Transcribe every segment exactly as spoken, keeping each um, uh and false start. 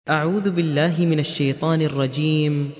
أعوذ بالله من الشيطان الرجيم.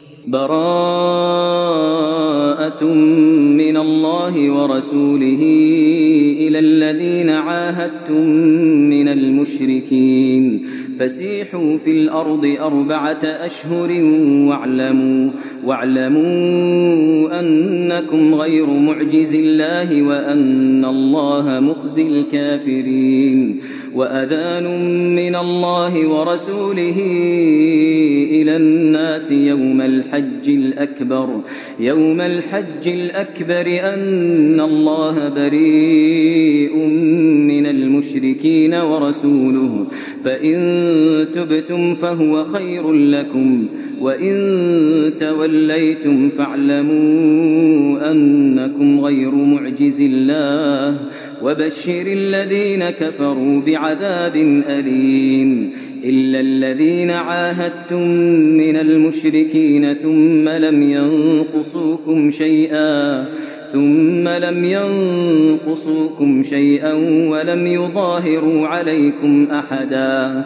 براءة من الله ورسوله إلى الذين عاهدتم من المشركين فسيحوا في الأرض أربعة أشهر واعلموا, واعلموا أنكم غير معجز الله وأن الله مخزي الكافرين. وأذان من الله ورسوله إلى الناس يوم الحج الأكبر يوم الحج الأكبر أن الله بريء من المشركين ورسوله فإن تبتم فهو خير لكم وإن توليتم فاعلموا أنكم غير معجز الله وبشر الذين كفروا بعذاب أليم. إلا الذين عاهدتم من المشركين ثم لم ينقصوكم شيئا ثم لم ينقصوكم شيئا ولم يظاهروا عليكم أحدا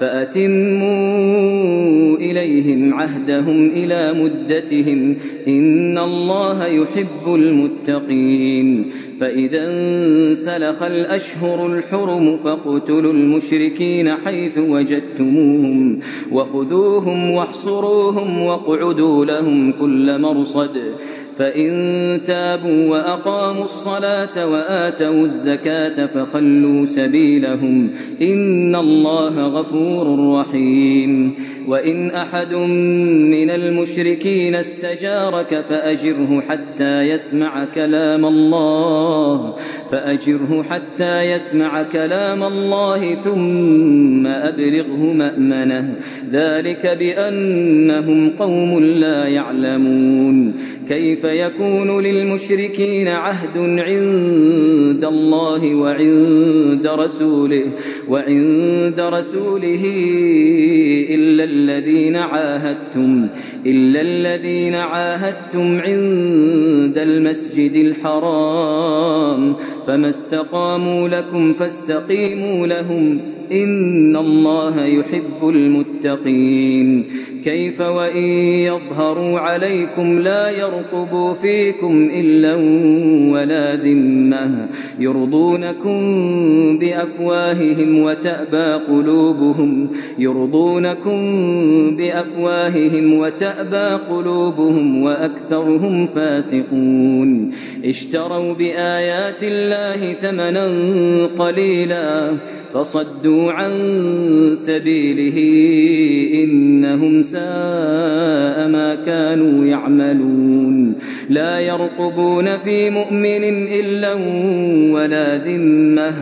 فأتموا إليهم عهدهم إلى مدتهم إن الله يحب المتقين. فإذا انسلخ الأشهر الحرم فاقتلوا المشركين حيث وجدتموهم وخذوهم واحصروهم واقعدوا لهم كل مرصد فإن تابوا وأقاموا الصلاة وآتوا الزكاة فخلوا سبيلهم إن الله غفور رحيم. وإن أحد من المشركين استجارك فأجره حتى يسمع كلام الله فأجره حتى يسمع كلام الله ثم أبلغه مأمنه ذلك بأنهم قوم لا يعلمون. كيف يكون للمشركين عهد عند الله وعند رسوله وعند رسوله إلا الذين عاهدتم إلا الذين عاهدتم عند المسجد الحرام فما استقاموا لكم فاستقيموا لهم إن الله يحب المتقين. كيف وإن يظهروا عليكم لا يرقبوا فيكم إلا ولا ذمة يرضونكم بأفواههم وتأبى قلوبهم يرضونكم بأفواههم وتأبى قلوبهم وأكثرهم فاسقون. اشتروا بآيات الله ثمنا قليلا فصدوا عن سبيله إنهم ساء ما كانوا يعملون. لا يرقبون في مؤمن إلا ولا ذمة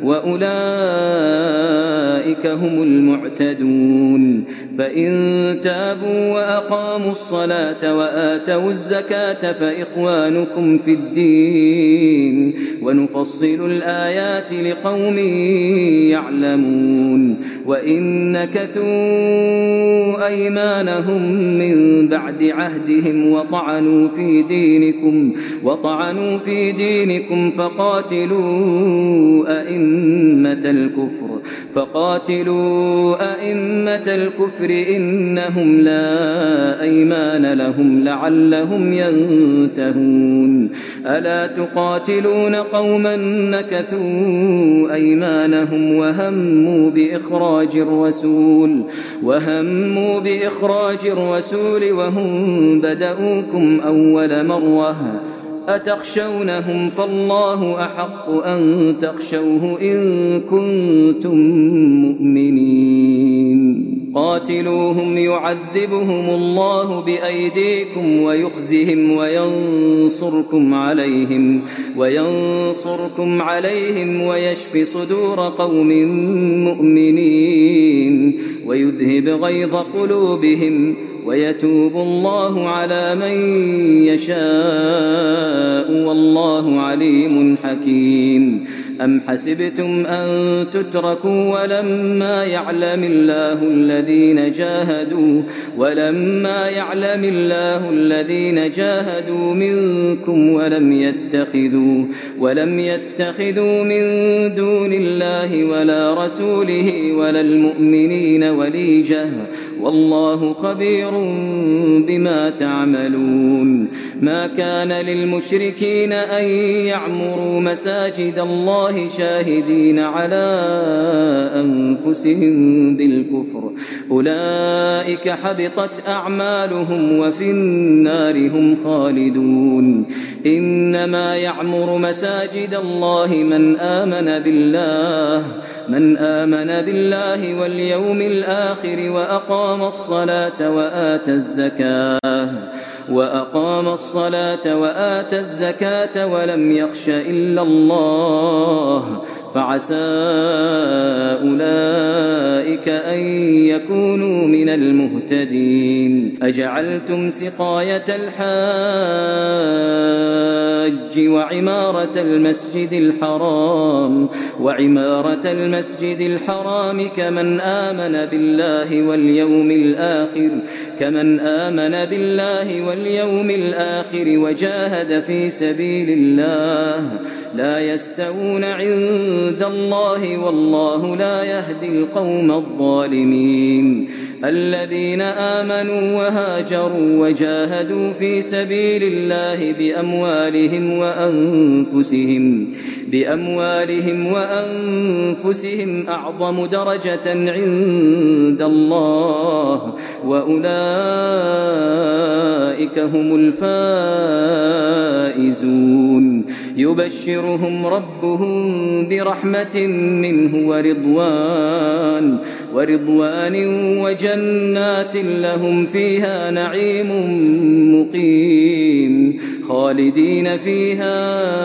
وأولئك هم المعتدون. فإن تابوا وأقاموا الصلاة وآتوا الزكاة فإخوانكم في الدين ونفصل الآيات لقوم يعلمون. وإن نكثوا أيمانهم من بعد عهدهم وطعنوا في دينكم وطعنوا في دينكم فقاتلوا أئمة الكفر فقاتلوا أئمة الكفر إنهم لا أيمان لهم لعلهم ينتهون. ألا تقاتلون قوما نكثوا أيمانهم وهموا بإخراج الرسول وهموا بإخراج الرسول وهم بدؤوكم أول مرة أتخشونهم فالله أحق أن تخشوه إن كنتم مؤمنين. قاتلوهم يعذبهم الله بأيديكم ويخزهم وينصركم عليهم وينصركم عليهم ويشفي صدور قوم مؤمنين ويذهب غيظ قلوبهم ويتوب الله على من يشاء والله عليم حكيم. أم حسبتم أن تتركوا ولما يعلم الله الذين جاهدوا ولما يعلم الله الذين جاهدوا منكم ولم يتخذوا ولم يتخذوا من دون الله ولا رسوله ولا المؤمنين وليجة والله خبير بما تعملون. ما كان للمشركين أن يعمروا مساجد الله شاهدين على أنفسهم بالكفر أولئك حبطت أعمالهم وفي النار هم خالدون. إنما يعمر مساجد الله من آمن بالله من آمن بالله واليوم الآخر وأقام الصلاة وآتى الزكاة وأقام الصلاة وآتى الزكاة ولم يخش إلا الله فعسى أولئك أن يكونوا من المهتدين. أجعلتم سقاية الحاج وعمارة المسجد الحرام وعمارة المسجد الحرام كمن آمن بالله واليوم الآخر كمن آمن بالله واليوم الآخر وجاهد في سبيل الله لا يستوون عند الله والله لا يهدي القوم الظالمين. الذين آمنوا وهاجروا وجاهدوا في سبيل الله بأموالهم وأنفسهم بأموالهم وأنفسهم أعظم درجة عند الله وأولئك هم الفائزون. يبشرهم ربهم برحمة منه ورضوان ورضوان وجنات لهم فيها نعيم مقيم خالدين فيها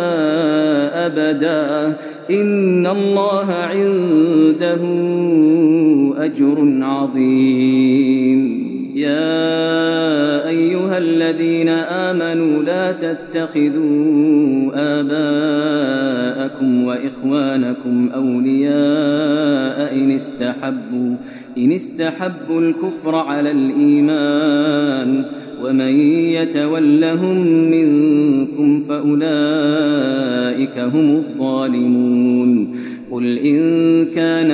أبدا إن الله عنده أجر عظيم. يا أيها الذين آمنوا لا تتخذوا آباءكم وإخوانكم أولياء إن استحبوا إن استحبوا الكفر على الإيمان ومن يتولهم منكم فأولئك هم الظالمون. قل إن كان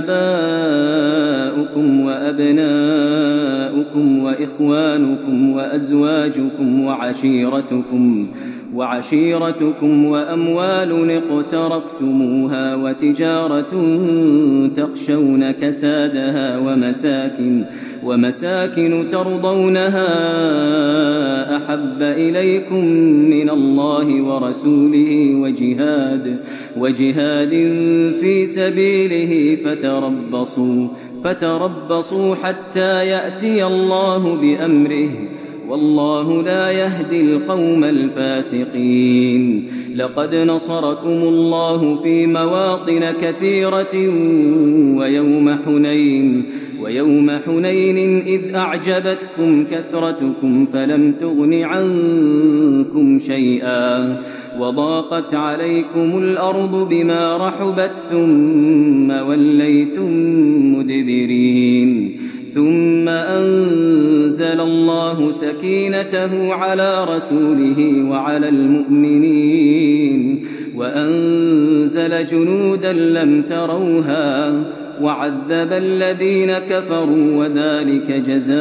آباؤكم وأبناؤكم وإخوانكم وأزواجكم وعشيرتكم وعشيرتكم وأموال اقترفتموها وتجارة تخشون كسادها ومساكن ومساكن ترضونها أحب إليكم من الله ورسوله وجهاد وجهاد في سبيله فتربصوا فتربصوا حتى يأتي الله بأمره والله لا يهدي القوم الفاسقين. لقد نصركم الله في مواطن كثيرة ويوم حنين ويوم حنين إذ أعجبتكم كثرتكم فلم تغن عنكم شيئا وضاقت عليكم الأرض بما رحبت ثم وليتم مدبرين. ثم أنزل الله سكينته على رسوله وعلى المؤمنين وأنزل جنودا لم تروها وعذب الذين كفروا وذلك جزاء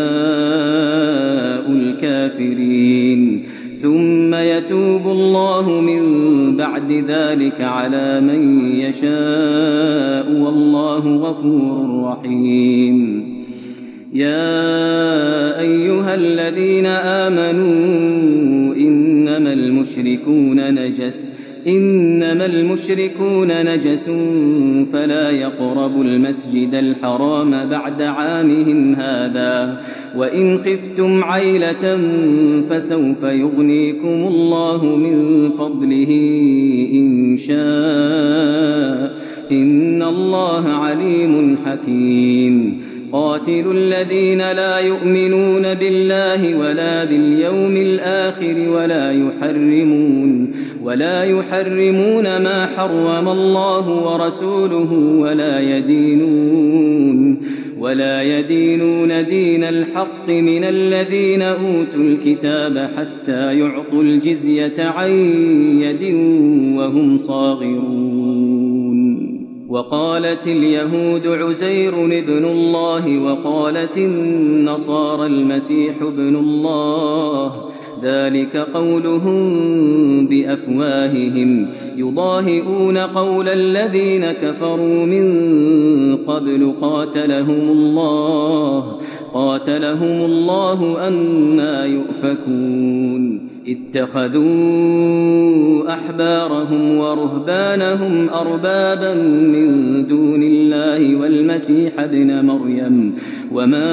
الكافرين. ثم يتوب الله من بعد ذلك على من يشاء والله غفور رحيم. يا أيها الذين آمنوا إنما المشركون نجس إنما المشركون نجس فلا يقربوا المسجد الحرام بعد عامهم هذا وإن خفتم عيلة فسوف يغنيكم الله من فضله إن شاء إن الله عليم حكيم. قاتلوا الذين لا يؤمنون بالله ولا باليوم الآخر ولا يحرمون ولا يحرمون ما حرم الله ورسوله ولا يدينون ولا يدينون دين الحق من الذين أوتوا الكتاب حتى يعطوا الجزية عن يد وهم صاغرون. وقالت اليهود عزير ابن الله وقالت النصارى المسيح ابن الله ذلك قولهم بأفواههم يضاهئون قول الذين كفروا من قبل قاتلهم الله قاتلهم الله أنى يؤفكون. اتخذوا أحبارهم ورهبانهم أربابا من دون الله والمسيح ابن مريم وما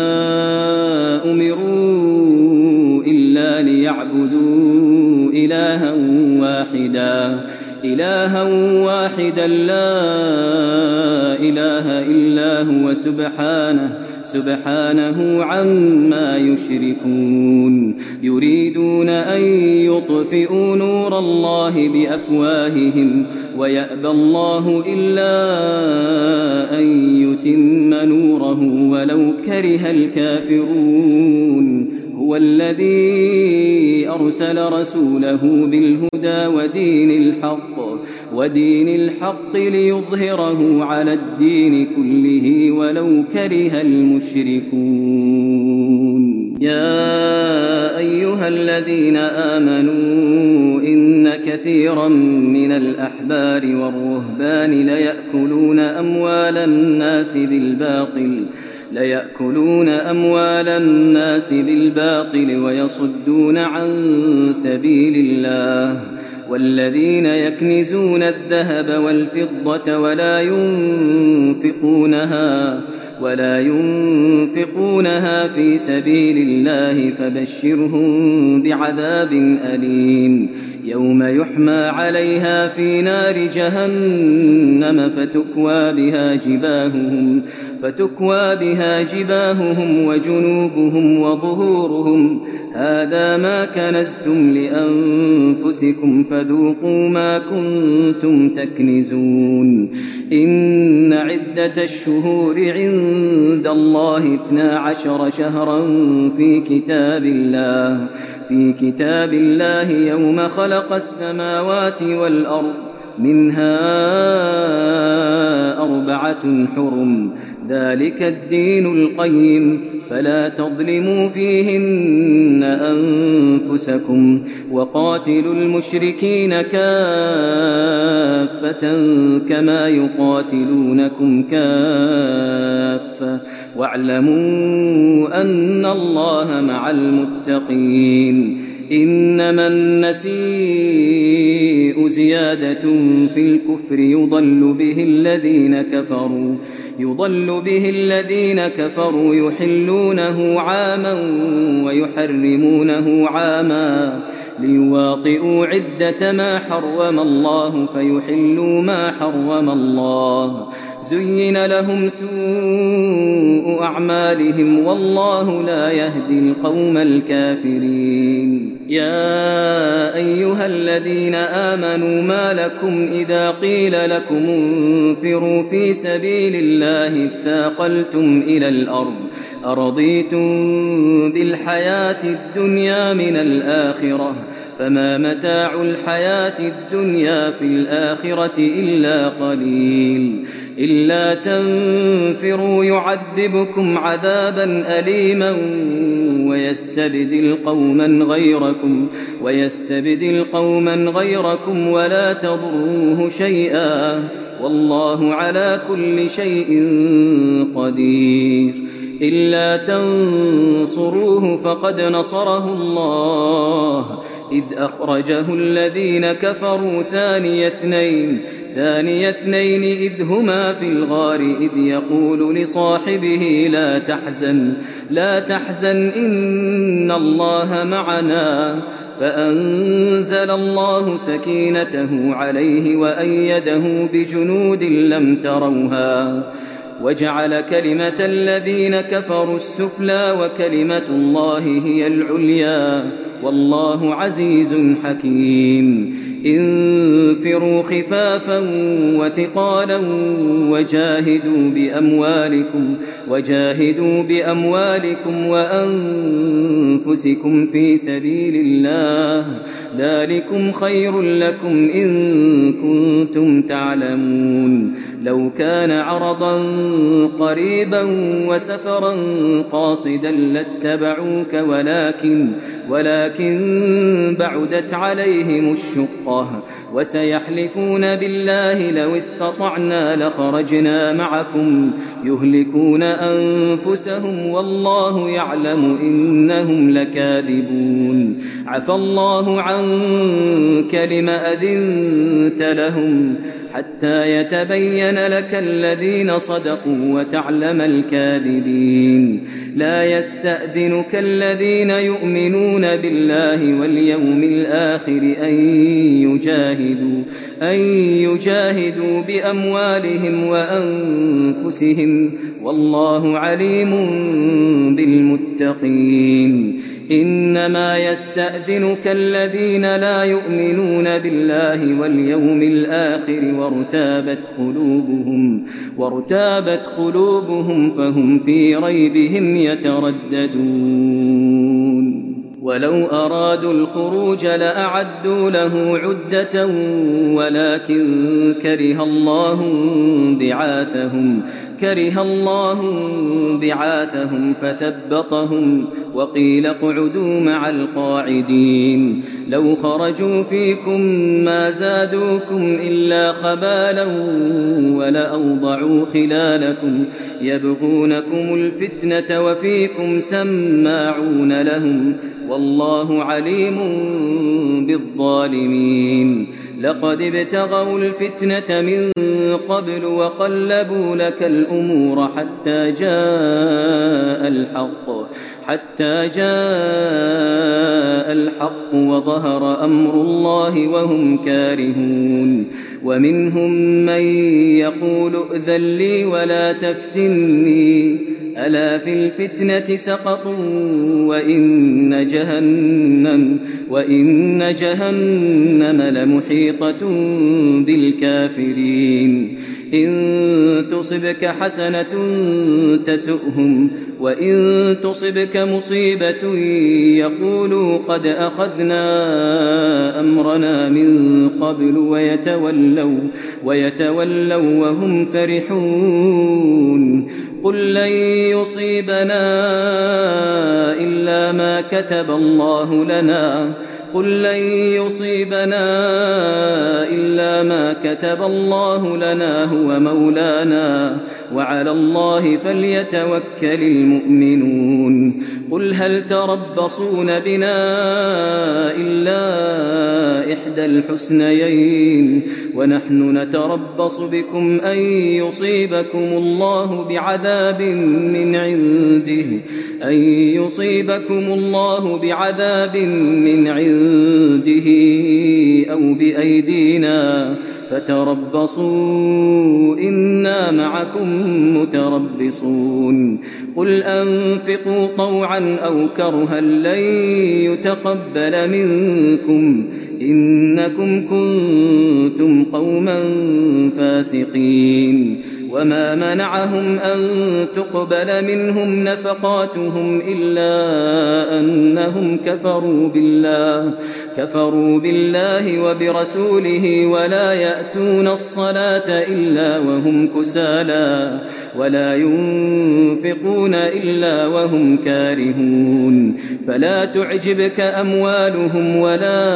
أمروا إلا ليعبدوا إلها واحدا إلها واحدا لا إله إلا هو سبحانه سبحانه عما يشركون. يريدون أن يطفئوا نور الله بأفواههم ويأبى الله إلا أن يتم نوره ولو كره الكافرون. هو الذي أرسل رسوله بالهدى ودين الحق ودين الحق ليظهره على الدين كله ولو كره المشركون. يا أيها الذين آمنوا إن كثيرا من الأحبار والرهبان ليأكلون أموال الناس بالباطل ليأكلون أموال الناس بالباطل ويصدون عن سبيل الله. والذين يكنزون الذهب والفضة ولا ينفقونها ولا ينفقونها في سبيل الله فبشرهم بعذاب أليم يوم يحمى عليها في نار جهنم فتكوى بها جباههم فتكوى بها جباههم وجنوبهم وظهورهم هذا ما كنزتم لأنفسكم فذوقوا ما كنتم تكنزون. إن عدة الشهور عند الله اثنا عشر شهرا في كتاب الله في كتاب الله يوم خلق السماوات والأرض منها أربعة حرم ذلك الدين القيم فلا تظلموا فيهن أنفسكم وقاتلوا المشركين كافة كما يقاتلونكم كافة واعلموا أن الله مع المتقين. إنما النسيء زيادة في الكفر يضل به الذين كفروا يضل به الذين كفروا يحلونه عاما ويحرمونه عاما ليواطئوا عدة ما حرم الله فيحلوا ما حرم الله. زين لهم سوء أعمالهم والله لا يهدي القوم الكافرين. يا أيها الذين آمنوا ما لكم إذا قيل لكم انفروا في سبيل الله اثاقلتم إلى الأرض أرضيتم بالحياة الدنيا من الآخرة فما متاع الحياة الدنيا في الآخرة إلا قليل. إلا تنفروا يعذبكم عذابا أليما ويستبدل قوما غيركم ويستبدل قوما غيركم ولا تضروه شيئا والله على كل شيء قدير. إلا تنصروه فقد نصره الله إذ أخرجه الذين كفروا ثاني اثنين ثاني اثنين إذ هما في الغار إذ يقول لصاحبه لا تحزن لا تحزن إن الله معنا فأنزل الله سكينته عليه وأيده بجنود لم تروها وجعل كلمة الذين كفروا السفلى وكلمة الله هي العليا والله عزيز حكيم انفروا خفافا وثقالا وجاهدوا بأموالكم وجاهدوا بأموالكم وأنفسكم في سبيل الله ذلكم خير لكم إن كنتم تعلمون لو كان عرضا قريبا وسفرا قاصدا لاتبعوك ولكن ولكن بعدت عليهم الشقة وسيحلفون بالله لو استطعنا لخرجنا معكم يهلكون أنفسهم والله يعلم إنهم لكاذبون عفى الله عنك لم أذنت لهم حتى يتبين لك الذين صدقوا وتعلم الكاذبين لا يستأذنك الذين يؤمنون بالله واليوم الآخر أن يجاهدوا أن يجاهدوا بأموالهم وأنفسهم والله عليم بالمتقين إنما يستأذنك الذين لا يؤمنون بالله واليوم الآخر وارتابت قلوبهم وارتابت قلوبهم فهم في ريبهم يترددون ولو أرادوا الخروج لأعدوا له عدة ولكن كره الله بعاثهم كره الله بعاثهم فثبطهم وقيل اقعدوا مع القاعدين لو خرجوا فيكم ما زادوكم إلا خبالا ولأوضعوا خلالكم يبغونكم الفتنة وفيكم سماعون لهم والله عليم بالظالمين لقد ابتغوا الفتنة من قبل وقلبوا لك الأمور حتى جاء الحق حتى جاء الحق وظهر أمر الله وهم كارهون ومنهم من يقول ائذن لي ولا تفتني ألا في الفتنة سقطوا وإن جهنم وإن جهنم لمحيطة بالكافرين إن تصبك حسنة تسؤهم وإن تصبك مصيبة يقولوا قد أخذنا أمرنا من قبل ويتولوا ويتولوا وهم فرحون قل لن يصيبنا إلا ما كتب الله لنا قل لن يصيبنا إلا ما كتب الله لنا هو مولانا وعلى الله فليتوكل المؤمنون قل هل تربصون بنا إلا إحدى الحسنيين ونحن نتربص بكم أن يصيبكم الله بعذاب من عنده أن يصيبكم الله بعذاب من عنده أو بأيدينا فتربصوا إنا معكم متربصون قل أنفقوا طوعا أو كرها لن يتقبل منكم إنكم كنتم قوما فاسقين وما منعهم أن تقبل منهم نفقاتهم إلا أنهم كفروا بالله كفروا بالله وبرسوله ولا يأتون الصلاة إلا وهم كسالى ولا ينفقون إلا وهم كارهون فلا تعجبك أموالهم ولا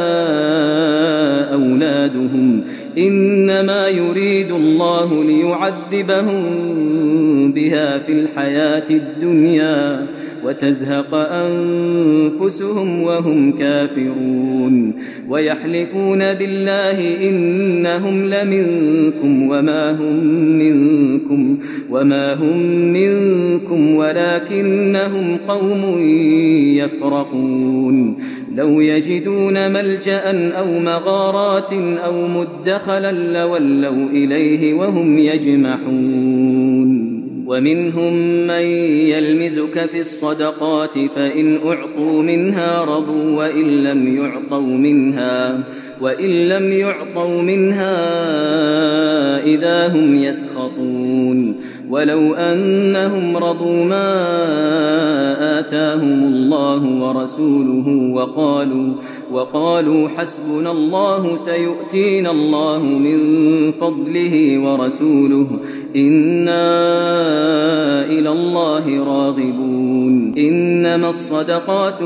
أولادهم إنما يريد الله ليعذبهم بها في الحياة الدنيا وتزهق أنفسهم وهم كافرون ويحلفون بالله إنهم لمنكم وما هم منكم وما هم منكم ولكنهم قوم يفرقون لو يجدون ملجأ أو مغارات أو مدخلا لولوا إليه وهم يجمحون ومنهم من يلمزك في الصدقات فإن أعطوا منها رضوا وإن لم يعطوا منها وإن لم يعطوا منها إذا هم يسخطون ولو أنهم رضوا ما آتاهم الله ورسوله وقالوا وقالوا حسبنا الله سيؤتينا الله من فضله ورسوله إنا إلى الله راغبون إنما الصدقات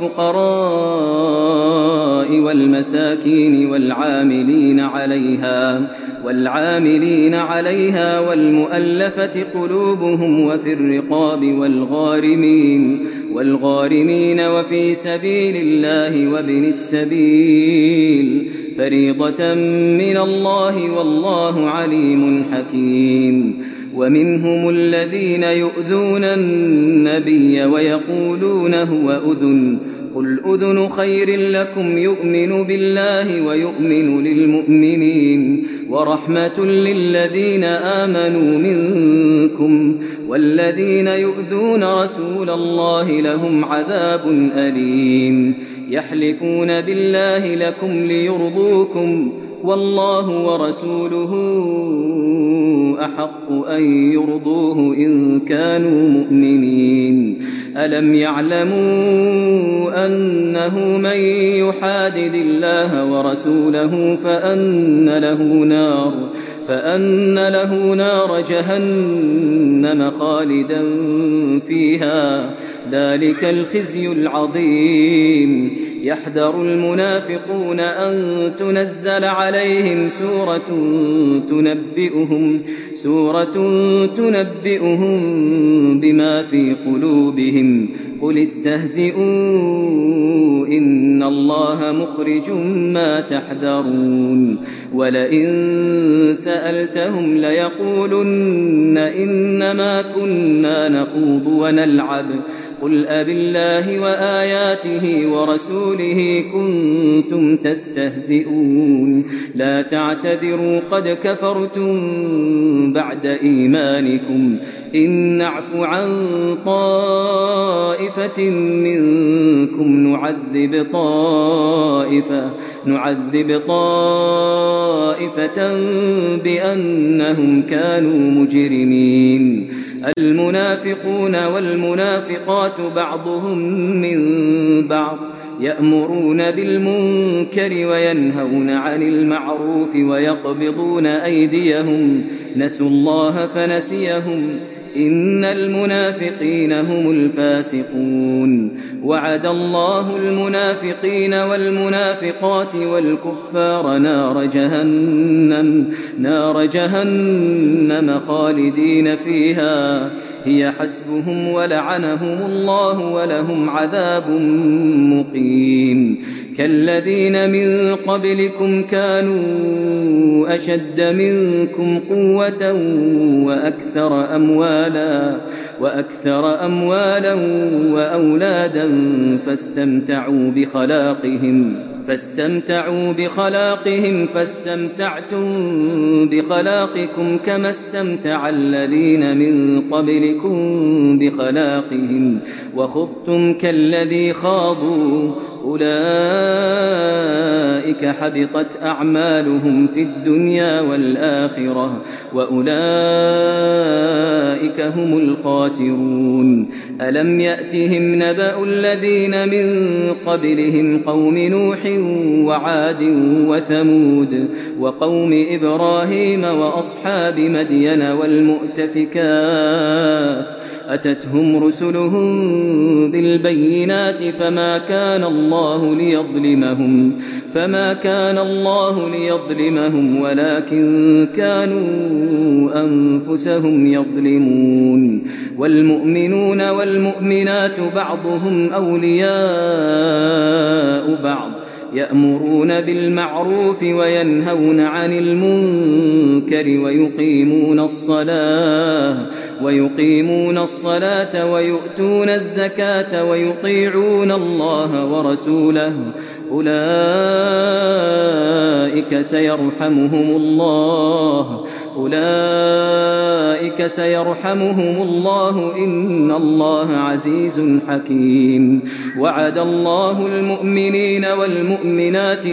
للفقراء والمساكين والعاملين عليها والعاملين عليها والمؤلفة قلوبهم وفي الرقاب والغارمين والغارمين وفي سبيل الله وابن السبيل فريضة من الله والله عليم حكيم ومنهم الذين يؤذون النبي ويقولون هو أذن قل أذن خير لكم يؤمن بالله ويؤمن للمؤمنين ورحمة للذين آمنوا منكم والذين يؤذون رسول الله لهم عذاب أليم يحلفون بالله لكم ليرضوكم والله ورسوله أحق أن يرضوه إن كانوا مؤمنين ألم يعلموا أنه من يحادد الله ورسوله فأن له نار فأن له نار جهنم خالدا فيها ذلك الخزي العظيم يحذر المنافقون أن تنزل عليهم سورة تنبئهم سورة تنبئهم بما في قلوبهم قل استهزئوا إن الله مخرج ما تحذرون ولئن سألتهم ليقولن إنما كنا نخوض ونلعب قل أبالله وآياته ورسوله كنتم تستهزئون لا تعتذروا قد كفرتم بعد إيمانكم إن نعف عن طائفة منكم نعذب طائفة نعذب طائفة بأنهم كانوا مجرمين المنافقون والمنافقات بعضهم من بعض يأمرون بالمنكر وينهون عن المعروف ويقبضون أيديهم نسوا الله فنسيهم إن المنافقين هم الفاسقون وعد الله المنافقين والمنافقات والكفار نار جهنم نار جهنم خالدين فيها هي حسبهم ولعنهم الله ولهم عذاب مقيم كالذين من قبلكم كانوا أشد منكم قوة وأكثر أموالا وأكثر أموالا وأولادا فاستمتعوا بخلاقهم فاستمتعوا بخلاقهم فاستمتعتم بخلاقكم كما استمتع الذين من قبلكم بخلاقهم وخضتم كالذي خاضوا أولئك حبطت أعمالهم في الدنيا والآخرة وأولئك هم الخاسرون ألم يأتهم نبأ الذين من قبلهم قوم نوح وعاد وثمود وقوم إبراهيم وأصحاب مدين والمؤتفكات أتتهم رسلهم بالبينات فما كان الله ليظلمهم فما كان الله ليظلمهم ولكن كانوا أنفسهم يظلمون والمؤمنون والمؤمنات بعضهم أولياء بعض يأمرون بالمعروف وينهون عن المنكر ويقيمون الصلاة ويقيمون الصلاة ويؤتون الزكاة ويطيعون الله ورسوله أولئك سيرحمهم الله أولئك سيرحمهم الله إن الله عزيز حكيم. وعد الله المؤمنين والمؤمنات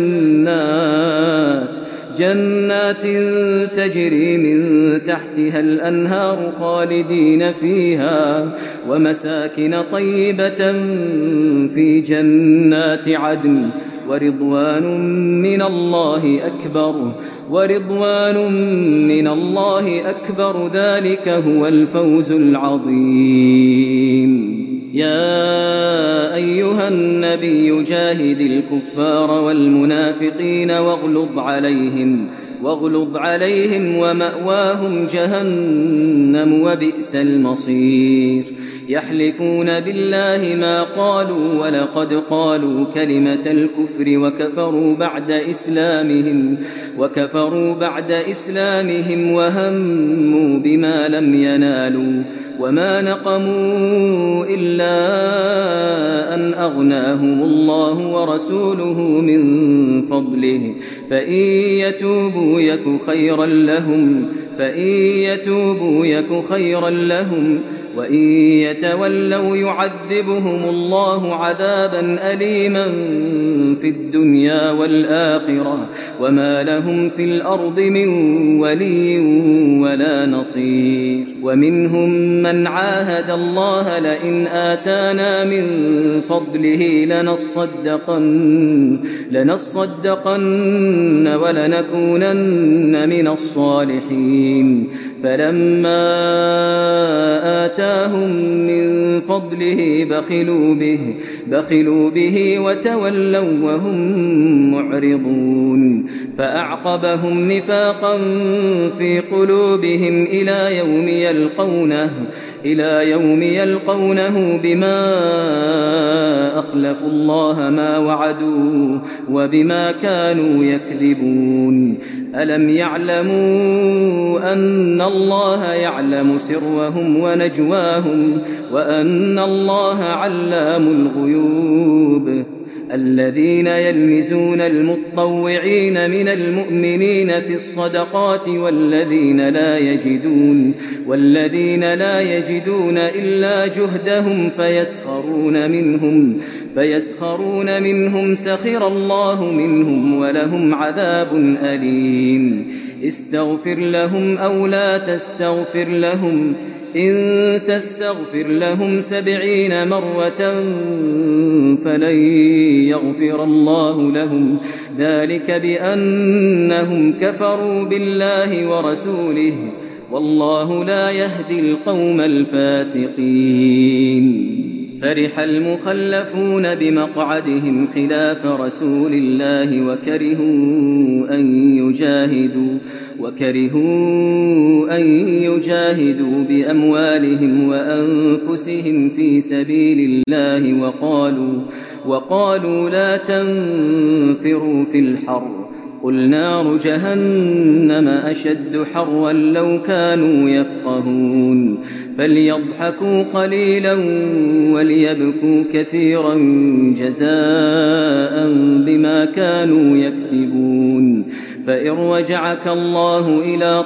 جنات جنات تجري من تحتها الأنهار خالدين فيها ومساكن طيبة في جنات عدن ورضوان من الله أكبر ورضوان من الله أكبر ذلك هو الفوز العظيم. يا أيها النبي جاهد الكفار والمنافقين واغلظ عليهم واغلظ عليهم ومأواهم جهنم وبئس المصير. يحلفون بالله ما قالوا ولقد قالوا كلمة الكفر وكفروا بعد إسلامهم وكفروا بعد إسلامهم وهموا بما لم ينالوا وما نقموا إلا أن أغناهم الله ورسوله من فضله فإن يتوبوا يك خيرا لهم فإن يتوبوا يك خيرا لهم وإن يتولوا يعذبهم الله عذابا أليما في الدنيا والآخرة وما لهم في الأرض من ولي ولا نصير. ومنهم من عاهد الله لئن آتانا من فضله لنصدقن لنصدقن ولنكونن من الصالحين فلما آتاهم من فضله بخلوا به بخلوا به وتولوا وهم معرضون فأعقبهم نفاقا في قلوبهم إلى يوم يلقونه إلى يوم يلقونه بما أخلفوا الله ما وعدوه وبما كانوا يكذبون. ألم يعلموا أن الله يعلم سرهم ونجواهم وأن الله علام الغيوب. الذين يلمزون المتطوعين من المؤمنين في الصدقات والذين لا يجدون والذين لا يجدون إلا جهدهم فيسخرون منهم فيسخرون منهم سخر الله منهم ولهم عذاب أليم. استغفر لهم أو لا تستغفر لهم إن تستغفر لهم سبعين مرة فلن يغفر الله لهم ذلك بأنهم كفروا بالله ورسوله والله لا يهدي القوم الفاسقين. فرح المخلفون بمقعدهم خلاف رسول الله وكرهوا أن يجاهدوا وكرهوا أن يجاهدوا بأموالهم وأنفسهم في سبيل الله وقالوا وقالوا لا تنفروا في الحر قل نار جهنم أشد حرا لو كانوا يفقهون. فليضحكوا قليلا وليبكوا كثيرا جزاء بما كانوا يكسبون. فإن رجعك الله إلى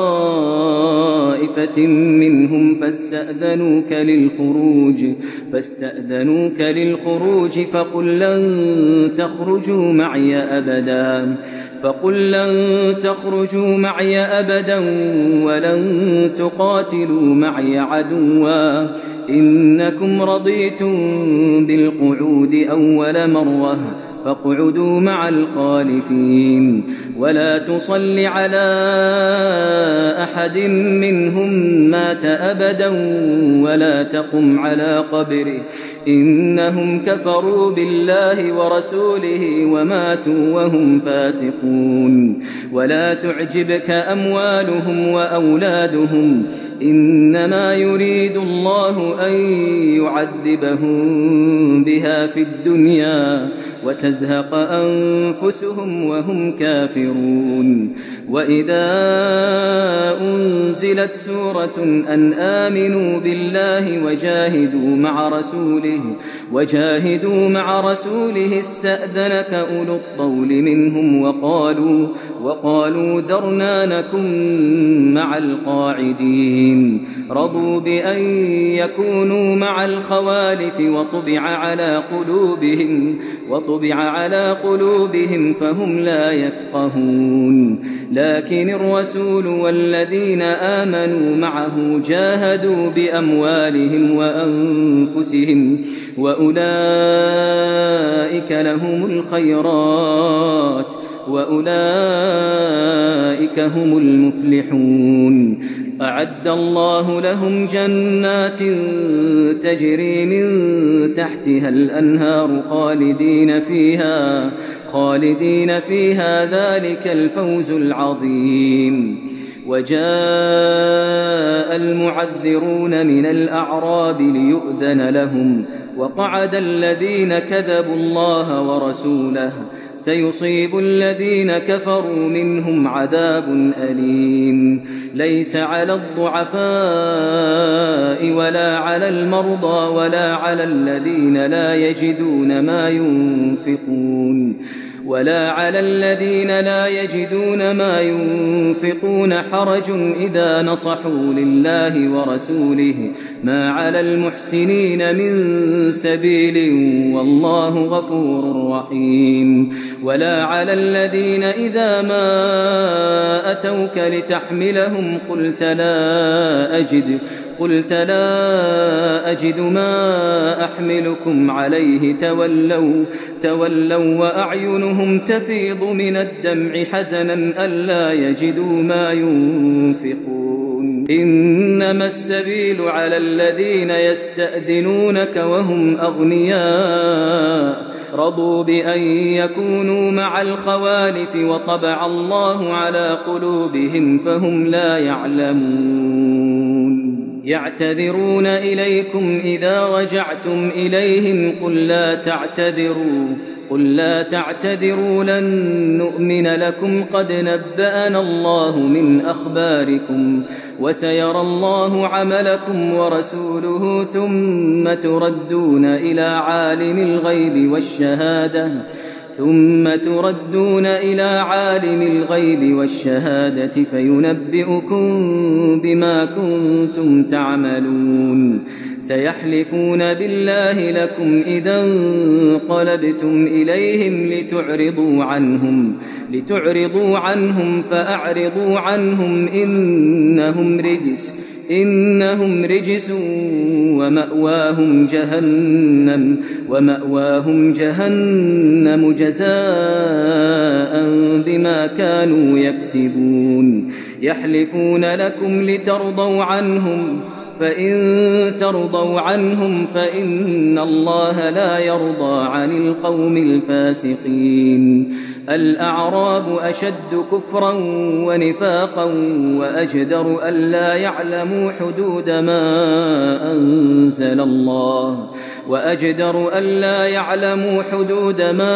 طائفة منهم فاستأذنوك للخروج فاستأذنوك للخروج فقل لن تخرجوا معي أبدا فقل لن تخرجوا معي أبدا ولن تقاتلوا معي عدوا إنكم رضيتم بالقعود أول مرة فاقعدوا مع الخالفين ولا تصل على أحد منهم مات أبدا ولا تقم على قبره إنهم كفروا بالله ورسوله وماتوا وهم فاسقون. ولا تعجبك أموالهم وأولادهم إنما يريد الله أن يعذبهم بها في الدنيا وتزهق أنفسهم وهم كافرون. وإذا أنزلت سورة أن آمنوا بالله وجاهدوا مع رسوله وجاهدوا مع رسوله استأذنك أولو الطول منهم وقالوا وقالوا ذرنا نكن مع القاعدين. رضوا بأن يكونوا مع الخوالف وطبع على قلوبهم وطبع على قلوبهم فهم لا يفقهون. لكن الرسول والذين آمنوا معه جاهدوا بأموالهم وأنفسهم وأولئك لهم الخيرات وأولئك هم المفلحون. أعد الله لهم جنات تجري من تحتها الأنهار خالدين فيها خالدين فيها ذلك الفوز العظيم. وجاء المعذرون من الأعراب ليؤذن لهم وقعد الذين كذبوا الله ورسوله سيصيب الذين كفروا منهم عذاب أليم. ليس على الضعفاء ولا على المرضى ولا على الذين لا يجدون ما ينفقون ولا على الذين لا يجدون ما ينفقون حرج إذا نصحوا لله ورسوله ما على المحسنين من سبيل والله غفور رحيم. ولا على الذين إذا ما أتوك لتحملهم قلت لا أجد قلت لا أجد ما أحملكم عليه تولوا تولوا وأعينهم تفيض من الدمع حزنا ألا يجدوا ما ينفقون. إنما السبيل على الذين يستأذنونك وهم أغنياء رضوا بأن يكونوا مع الخوالف وطبع الله على قلوبهم فهم لا يعلمون. يعتذرون إليكم إذا رجعتم إليهم قل لا تعتذروا قل لا تعتذروا لن نؤمن لكم قد نبأنا الله من أخباركم وسيرى الله عملكم ورسوله ثم تردون إلى عالم الغيب والشهادة ثم تردون إلى عالم الغيب والشهادة فينبئكم بما كنتم تعملون. سيحلفون بالله لكم إذا انقلبتم إليهم لتعرضوا عنهم لتعرضوا عنهم فأعرضوا عنهم إنهم رجس إنهم رجس ومأواهم جهنم ومأواهم جهنم جزاء بما كانوا يكسبون. يحلفون لكم لترضوا عنهم فإن ترضوا عنهم فإن الله لا يرضى عن القوم الفاسقين. الأعراب أشد كفرا ونفاقا وأجدر ألا يعلموا حدود ما أنزل الله وأجدر ألا يعلموا حدود ما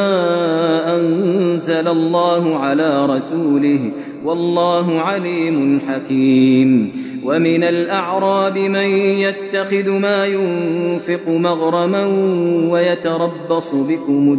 أنزل الله على رسوله والله عليم حكيم. ومن الأعراب من يتخذ ما ينفق مغرما ويتربص بكم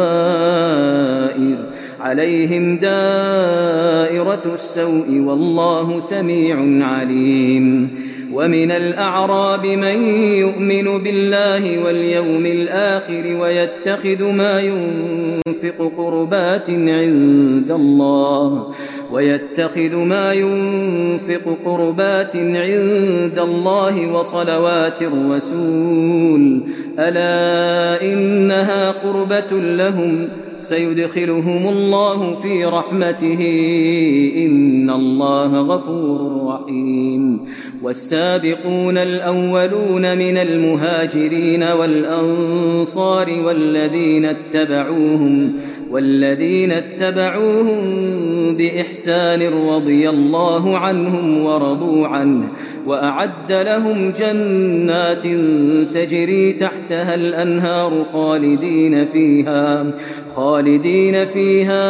الدوائر عليهم دائرة السوء والله سميع عليم. ومن الأعراب من يؤمن بالله واليوم الآخر ويتخذ ما ينفق قربات عند الله ويتخذ ما ينفق قربات عند الله وصلوات الرسول ألا إنها قربة لهم سيدخلهم الله في رحمته إن الله غفور رحيم. والسابقون الأولون من المهاجرين والأنصار والذين اتبعوهم والذين اتبعوهم بإحسان رضي الله عنهم ورضوا عنه وأعد لهم جنات تجري تحتها الأنهار خالدين فيها خالدين فيها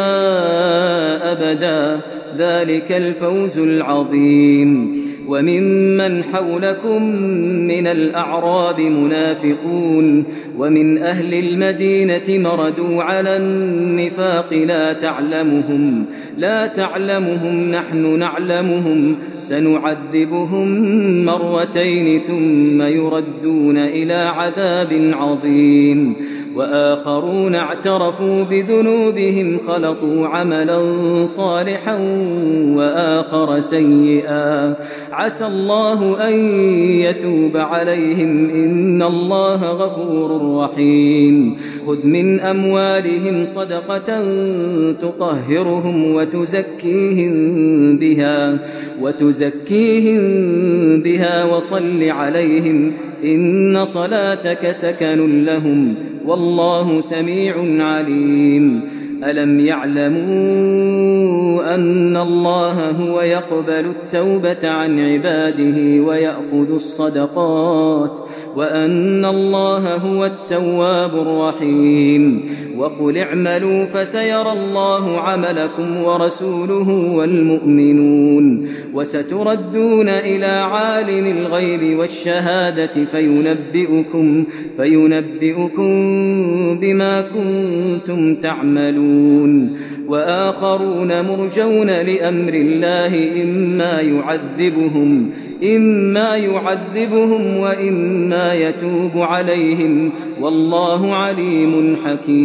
أبدا ذلك الفوز العظيم. وممن حولكم من الأعراب منافقون ومن أهل المدينة مردوا على النفاق لا تعلمهم لا تعلمهم نحن نعلمهم سنعذبهم مرتين ثم يردون إلى عذاب عظيم. وآخرون اعترفوا بذنوبهم خلطوا عملا صالحا وآخر سيئا عسى الله أن يتوب عليهم إن الله غفور رحيم. خذ من أموالهم صدقة تطهرهم وتزكيهم بها وتزكيهم بها وصل عليهم إن صلاتك سكن لهم والله سميع عليم. ألم يعلموا أن الله هو يقبل التوبة عن عباده ويأخذ الصدقات وأن الله هو التواب الرحيم. وقل اعملوا فسيرى الله عملكم ورسوله والمؤمنون وستردون إلى عالم الغيب والشهادة فينبئكم, فينبئكم بما كنتم تعملون. وآخرون مرجون لأمر الله إما يعذبهم إما يعذبهم وإما يتوب عليهم والله عليم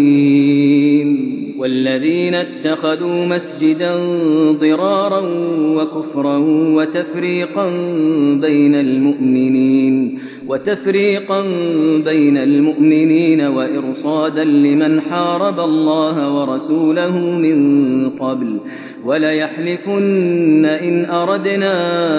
حكيم. والذين اتخذوا مسجدا ضرارا وكفرا وتفريقا بين المؤمنين وتفريقا بين المؤمنين وإرصادا لمن حارب الله ورسوله من قبل وليحلفن إن أردنا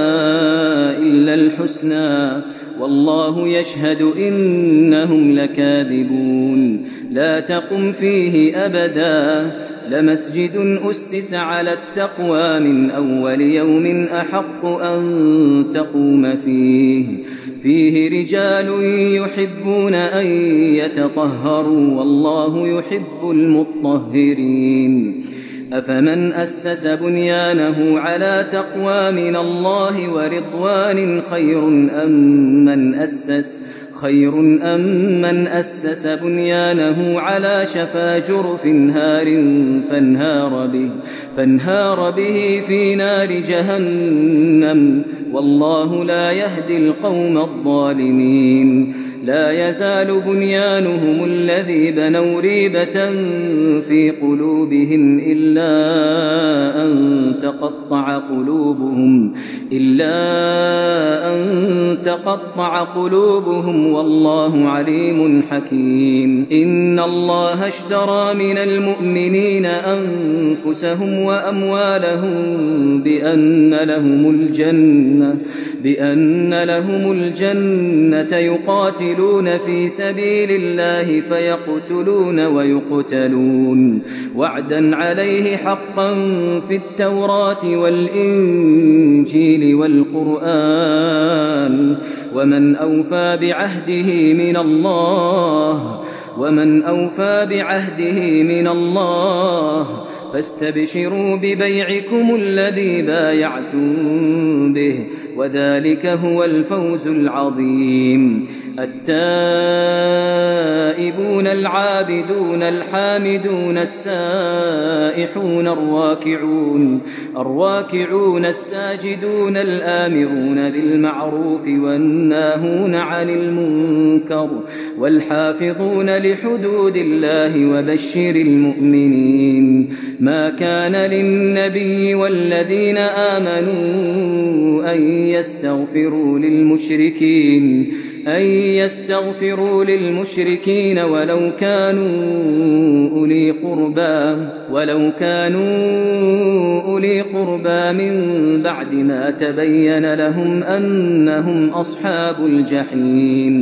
إلا الحسنى والله يشهد إنهم لكاذبون. لا تقم فيه أبدا لمسجد أسس على التقوى من أول يوم أحق أن تقوم فيه فيه رجال يحبون أن يتطهروا والله يحب المطهرين. أفمن أسس بنيانه على تقوى من الله ورضوان خير أم من أسس خير أم من أسس بنيانه على شفا جرف هار فانهار به, فانهار به في نار جهنم والله لا يهدي القوم الظالمين. لا يزال بنيانهم الذي بنوا ريبة في قلوبهم إلا أن تقطع قلوبهم إلا أن تقطع قلوبهم والله عليم حكيم. إن الله اشترى من المؤمنين أنفسهم وأموالهم بأن لهم الجنة بأن لهم الجنة يقاتلون في سبيل الله فيقتلون ويقتلون وعدا عليه حقا في التوراة والإنجيل والقرآن ومن أوفى بعهده من الله ومن أوفى بعهده من الله فاستبشروا ببيعكم الذي بايعتم به وذلك هو الفوز العظيم. التائبون العابدون الحامدون السائحون الراكعون الراكعون الساجدون الآمرون بالمعروف والناهون عن المنكر والحافظون لحدود الله وبشر المؤمنين. ما كان للنبي والذين آمنوا أن يستغفروا للمشركين أن يستغفروا للمشركين ولو كانوا أولي قربى ولو كانوا أولي قربى من بعد ما تبين لهم أنهم أصحاب الجحيم.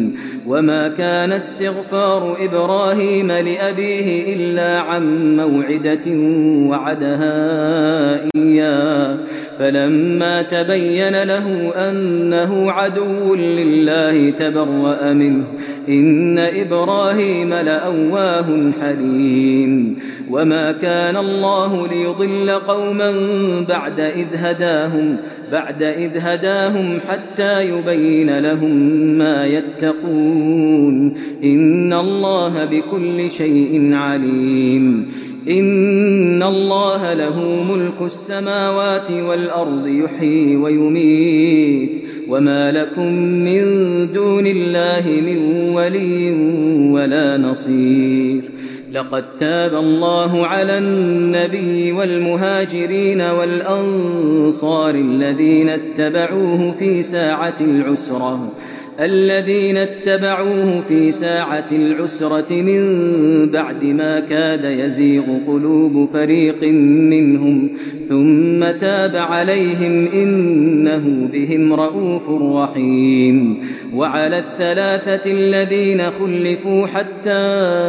وما كان استغفار إبراهيم لأبيه إلا عن موعدة وعدها إياه فلما تبين له أنه عدو لله تبرأ منه إن إبراهيم لأواه حليم وما كان الله ليضل قوما بعد إذ هداهم بعد إذ هداهم حتى يبين لهم ما يتقون إن الله بكل شيء عليم إن الله له ملك السماوات والأرض يحيي ويميت وما لكم من دون الله من ولي ولا نصير لقد تاب الله على النبي والمهاجرين والأنصار الذين اتبعوه في ساعة العسرة الذين اتبعوه في ساعة العسرة من بعد ما كاد يزيغ قلوب فريق منهم ثم تاب عليهم إنه بهم رؤوف رحيم وعلى الثلاثة الذين خلفوا حتى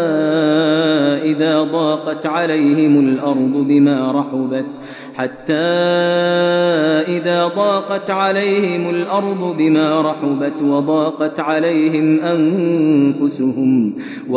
إذا ضاقت عليهم الأرض بما رحبت حتى إذا ضاقت عليهم الأرض بما رحبت وضاقت عليهم أنفسهم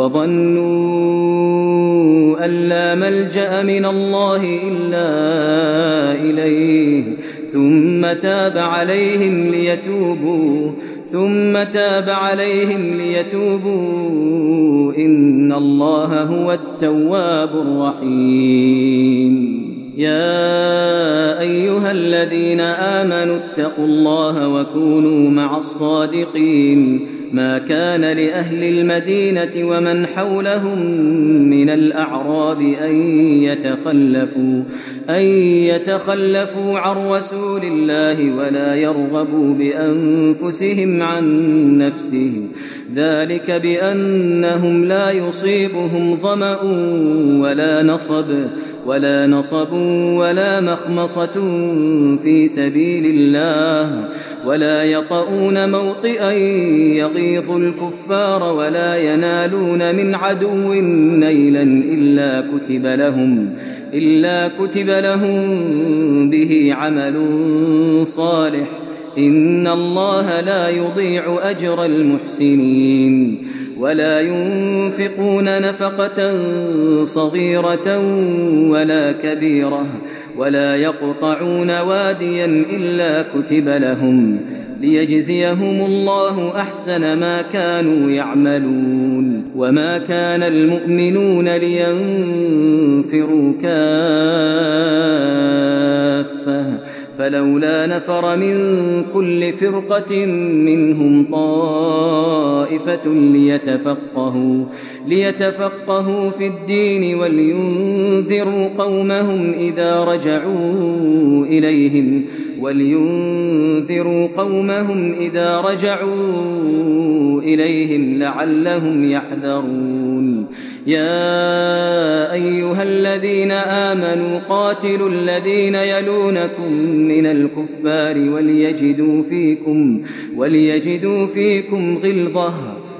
وظنوا أن لا ملجأ من الله إلا إليه ثم تاب عليهم ليتوبوا ثم تاب عليهم ليتوبوا إن الله هو التواب الرحيم يا أيها الذين آمنوا اتقوا الله وكونوا مع الصادقين ما كان لأهل المدينة ومن حولهم من الأعراب أن يتخلفوا أن يتخلفوا عن رسول الله ولا يرغبوا بأنفسهم عن نفسهم ذلك بأنهم لا يصيبهم ظمأ ولا نصب ولا نصب ولا مخمصة في سبيل الله ولا يطؤون موطئا يغيظ الكفار ولا ينالون من عدو نيلا إلا كتب لهم إلا كتب لهم به عمل صالح إن الله لا يضيع أجر المحسنين ولا ينفقون نفقة صغيرة ولا كبيرة ولا يقطعون واديا إلا كتب لهم ليجزيهم الله أحسن ما كانوا يعملون وما كان المؤمنون لينفروا كافة فلولا نفر من كل فرقة منهم طائفة ليتفقهوا ليتفقهوا في الدين ولينذروا قومهم إذا رجعوا إليهم ولينذروا قومهم إذا رجعوا إليهم لعلهم يحذرون يا أيها الذين آمنوا قاتلوا الذين يلونكم من الكفار وليجدوا فيكم وليجدوا فيكم غلظة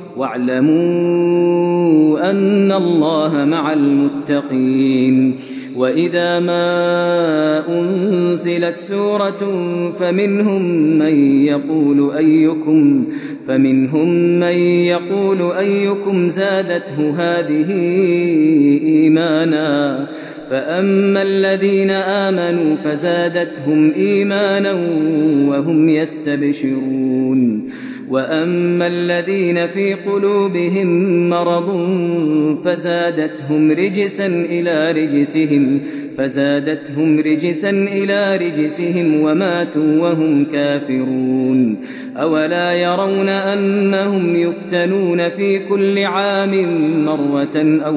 واعلموا أن الله مع المتقين وإذا ما أنزلت سورة فمنهم من يقول أيكم فمنهم من يقول أيكم زادته هذه إيمانا فأما الذين آمنوا فزادتهم إيمانا وهم يستبشرون وأما الذين في قلوبهم مرض فزادتهم رجسا إلى رجسهم فزادتهم رجسا إلى رجسهم وماتوا وهم كافرون أولا يرون أنهم يفتنون في كل عام مرة أو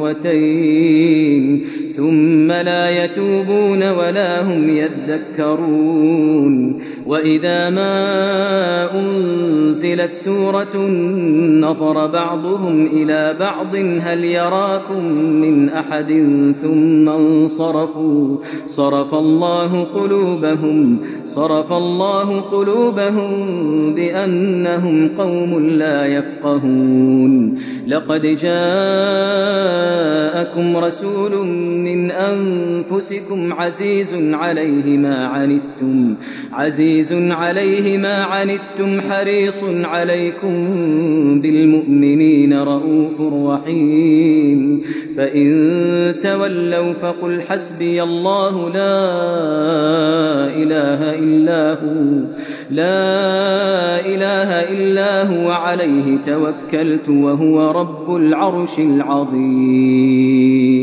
مرتين ثم لا يتوبون ولا هم يذكرون وإذا ما أنزلت سورة نظر بعضهم إلى بعض هل يراكم من أحد ثم انصرفوا صرفوا صرف الله قلوبهم صرف الله قلوبهم بأنهم قوم لا يفقهون لقد جاءكم رسول من أنفسكم عزيز عليه ما عنتم عزيز عليه ما عنتم حريص عليكم بالمؤمنين رؤوف رحيم فإن تولوا فقل حسبي الله لا إله إلا هو لا إله إلا هو عليه توكلت وهو رب العرش العظيم.